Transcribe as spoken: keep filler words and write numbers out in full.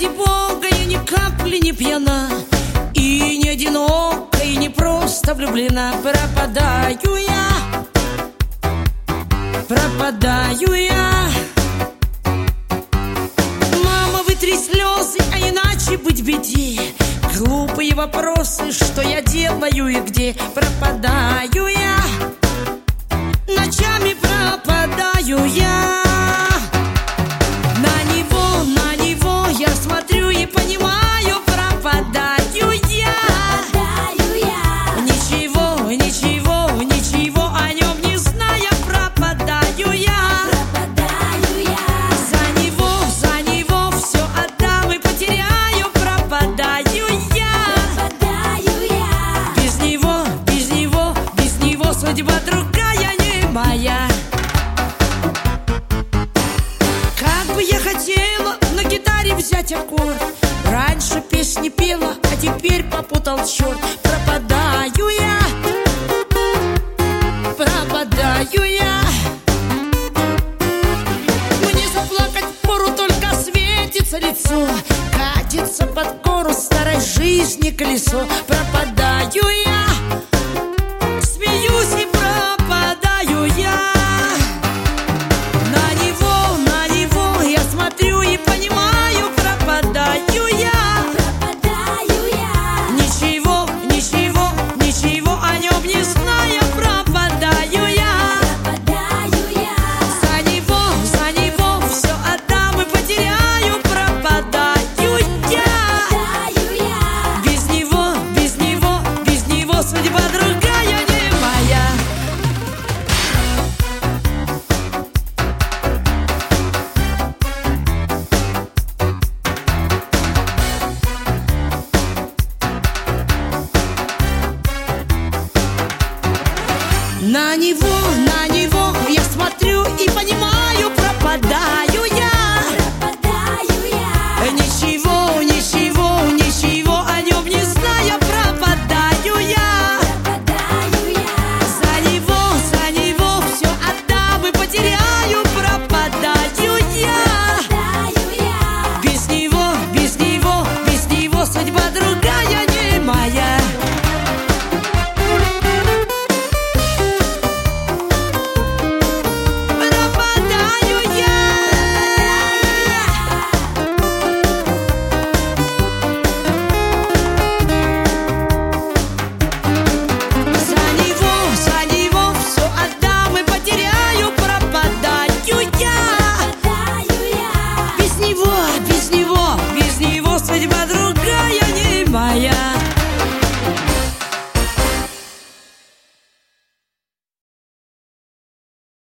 ради Бога я ни капли не пьяна, и не одинока, и не просто влюблена. Пропадаю я, пропадаю я. Мама, вытри слезы, а иначе быть беде. Глупые вопросы, что я делаю и где. Пропадаю я, ночами пропадаю я. На него, на него я смотрю и понимаю, пропадаю я. Пропадаю я. Ничего, ничего, ничего о нем не зная, пропадаю я. Пропадаю я. За него, за него все отдам и потеряю, пропадаю я. Пропадаю я. Без него, без него, без него судьба другая не моя. Как бы я хотела на гитаре взять аккорд. Раньше песни пела, а теперь попутал черт. Пропадаю я, пропадаю я. Мне заплакать впору, только светится лицо. Катится под гору старой жизни колесо. Пропадаю я,